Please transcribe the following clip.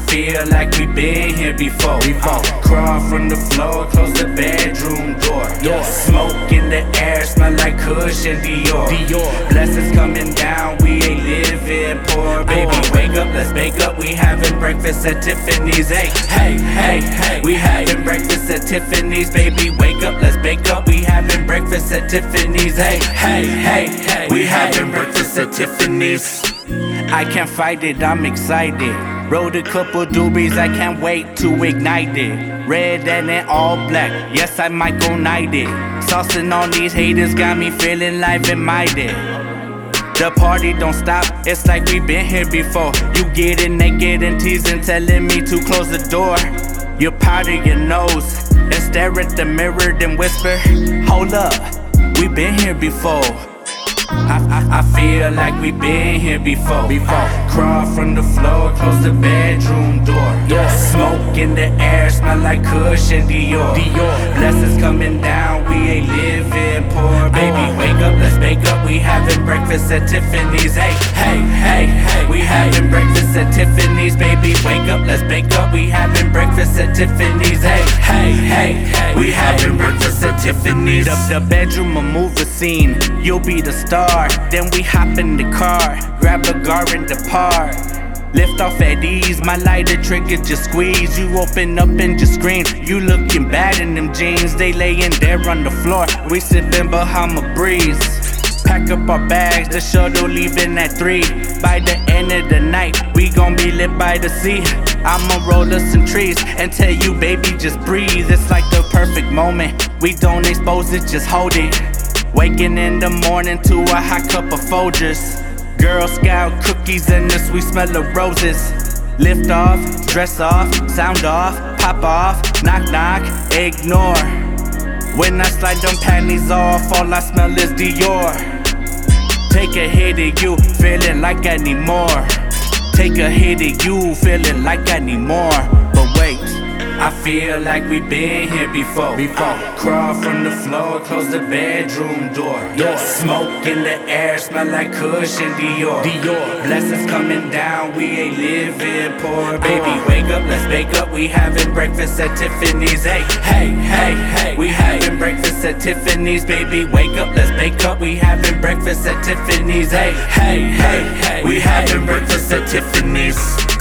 feel like we been here before. Crawl from the floor, close the bedroom door. Smoke in the air, smell like Kush and Dior. Blessings coming down, we ain't living poor. Baby, wake up, let's bake up. We having breakfast at Tiffany's. Hey, we having breakfast at Tiffany's. Baby, wake up, let's bake up. We having breakfast at Tiffany's. Hey, we having breakfast at Tiffany's. I can't fight it, I'm excited. Wrote a couple doobies, I can't wait to ignite it. Red and then all black, yes I might go night it. Saucing on these haters got me feeling live and minded. The party don't stop, it's like we been here before. You getting naked and teasing, telling me to close the door. You powder your nose and stare at the mirror, then whisper, hold up, we been here before. I feel like we been here before. Crawl from the floor, close the bedroom door. Smoke in the air, smell like Kush and Dior. Blessings coming down, we ain't living poor. Baby, wake up, let's bake up. We having breakfast at Tiffany's. Hey, we having breakfast at Tiffany's. Baby, wake up, let's bake up. We having breakfast at Tiffany's. Hey, we having breakfast at Tiffany's. The bedroom will move the scene. You'll be the star. Then we hop in the car, grab a gar and depart. Lift off at ease, my lighter trigger just squeeze. You open up and just scream. You looking bad in them jeans, they layin' there on the floor. We sippin' Bahama breeze. Pack up our bags, the shuttle leaving at 3. By the end of the night, we gon' be lit by the sea. I'ma roll us some trees and tell you, baby, just breathe. It's like the perfect moment. We don't expose it, just hold it. Waking in the morning to a hot cup of Folgers. Girl Scout cookies and the sweet smell of roses. Lift off, dress off, sound off, pop off, knock knock, ignore. When I slide them panties off, all I smell is Dior. Take a hit of you, feeling like I need more. Take a hit of you, feeling like I need more. But wait, I feel like we been here before. Crawl from the floor, close the bedroom door. Smoke in the air, smell like Kush and Dior. Blessings coming down, we ain't living poor. Baby, wake up, let's bake up. We having breakfast at Tiffany's. Hey, we having breakfast at Tiffany's. Baby, wake up, let's bake up. We having breakfast at Tiffany's. Hey, we having breakfast at Tiffany's.